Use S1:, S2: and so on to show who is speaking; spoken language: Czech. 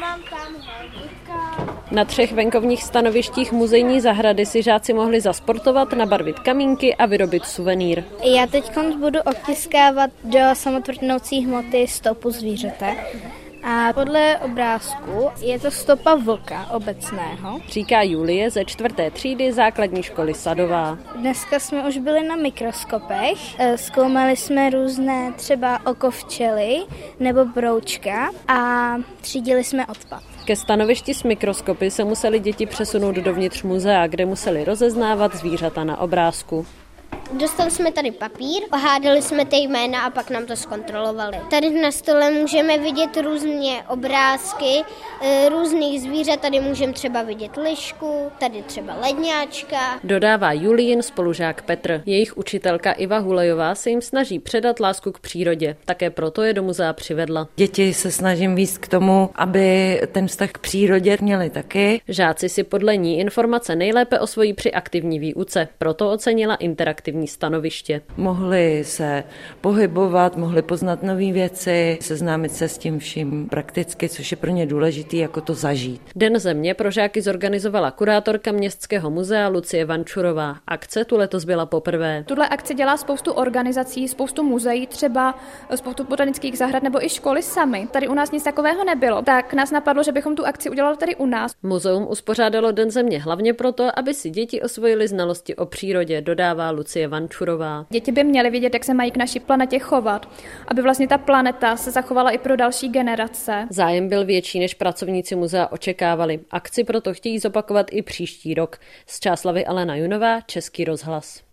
S1: mám tamhle Luďka.
S2: Na 3 venkovních stanovištích muzejní zahrady si žáci mohli zasportovat, nabarvit kamínky a vyrobit suvenýr.
S1: Já teď budu obtiskávat do samotvrdnoucí hmoty stopu zvířete. A podle obrázku je to stopa vlka obecného.
S2: Říká Julie ze 4. třídy základní školy Sadová.
S1: Dneska jsme už byli na mikroskopech. Zkoumali jsme různé třeba oko včely nebo broučka a třídili jsme odpad.
S2: Ke stanovišti s mikroskopy se museli děti přesunout dovnitř muzea, kde museli rozeznávat zvířata na obrázku.
S3: Dostali jsme tady papír, ohádali jsme ty jména a pak nám to zkontrolovali. Tady na stole můžeme vidět různě obrázky různých zvířat. Tady můžeme třeba vidět lišku, tady třeba ledňáčka.
S2: Dodává Julín spolužák Petr. Jejich učitelka Iva Hulejová se jim snaží předat lásku k přírodě. Také proto je do muzea přivedla.
S4: Děti se snažím vést k tomu, aby ten vztah k přírodě měli taky.
S2: Žáci si podle ní informace nejlépe osvojí při aktivní výuce. Proto ocenila interaktivní stanoviště.
S4: Mohli se pohybovat, mohli poznat nové věci, seznámit se s tím vším prakticky, což je pro ně důležité, jako to zažít.
S2: Den země pro žáky zorganizovala kurátorka Městského muzea Lucie Vančurová. Akce tu letos byla poprvé.
S5: Tuhle akci dělá spoustu organizací, spoustu muzeí, třeba spoustu botanických zahrad nebo i školy samy. Tady u nás nic takového nebylo, tak nás napadlo, že bychom tu akci udělali tady u nás.
S2: Muzeum uspořádalo Den země hlavně proto, aby si děti osvojily znalosti o přírodě, dodává Lucie Vančurová.
S5: Děti by měly vědět, jak se mají k naší planetě chovat, aby vlastně ta planeta se zachovala i pro další generace.
S2: Zájem byl větší, než pracovníci muzea očekávali. Akci proto chtějí zopakovat i příští rok. Z Čáslavy Alena Junová, Český rozhlas.